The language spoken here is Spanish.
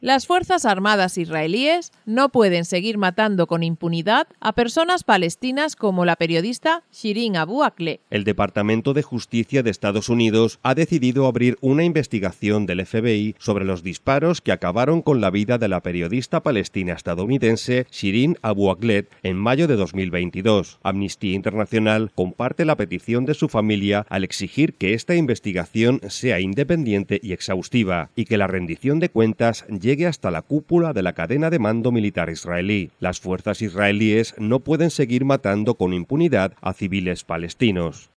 Las Fuerzas Armadas israelíes no pueden seguir matando con impunidad a personas palestinas como la periodista Shirin Abu Akleh. El Departamento de Justicia de Estados Unidos ha decidido abrir una investigación del FBI sobre los disparos que acabaron con la vida de la periodista palestina estadounidense Shirin Abu Akleh en mayo de 2022. Amnistía Internacional comparte la petición de su familia al exigir que esta investigación sea independiente y exhaustiva y que la rendición de cuentas llegue hasta la cúpula de la cadena de mando militar israelí. Las fuerzas israelíes no pueden seguir matando con impunidad a civiles palestinos.